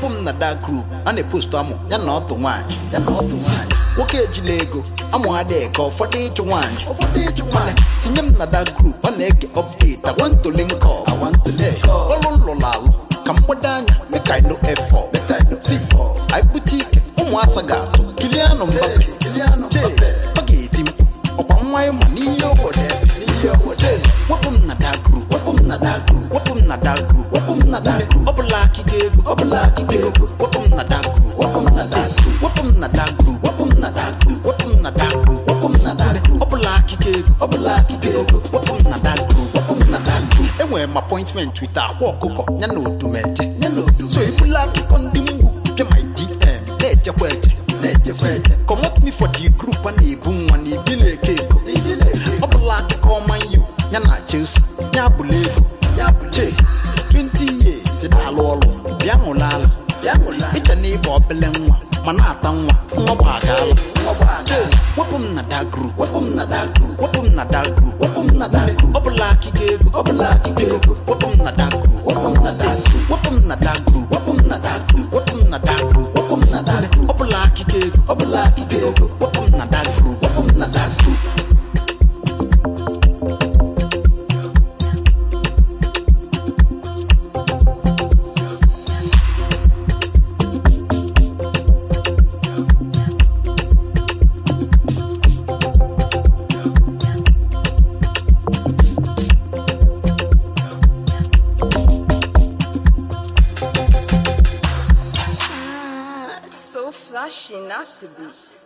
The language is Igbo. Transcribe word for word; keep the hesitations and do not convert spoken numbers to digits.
wepum na that group ana post amu ya na oto nwanyi ya na oto nwanyi woke ejile ego amu ade ka ofodo eju nwanyi ofodo eju nwanyi tinyem na that group ana ege update I want to link up I want to link up ololo lalu kambodanya make I know effort make I know see I boutique umu asaga to Kylian Mbappe Kylian Mbappe bageti okwa nwayo mani yo bode yo bode wepum na that group wepum na that group wepum na that group wepum na that group obula kigego obula kigego wepum na that group wepum na that group wepum na that group wepum na that group wepum na that group wepum na that group obula kigego obula kigego wepum na that group wepum na that group enwe my appointment with akwa okoko nya na odumeje nya na odumeje so if you like kondimbu pia my D M leje kweje leje kweje come out me for the group and ebu nwa ni bile keko obula kiko man you nya na Chelsea nya bulego nya buche twenty years na alolo bia ngolala bia ngolala icha ni bo bele nwa mana ata nwa nwa ba gala nwa ba gala wepum na that group wepum na that group wepum na that group wepum na that group obula kigego obula kigego wepum na that group wepum na that group wepum na that group wepum na that group wepum na that group wepum na that group obula kigego obula kigego wepum na that group wepum na that group So flashy, not the beat.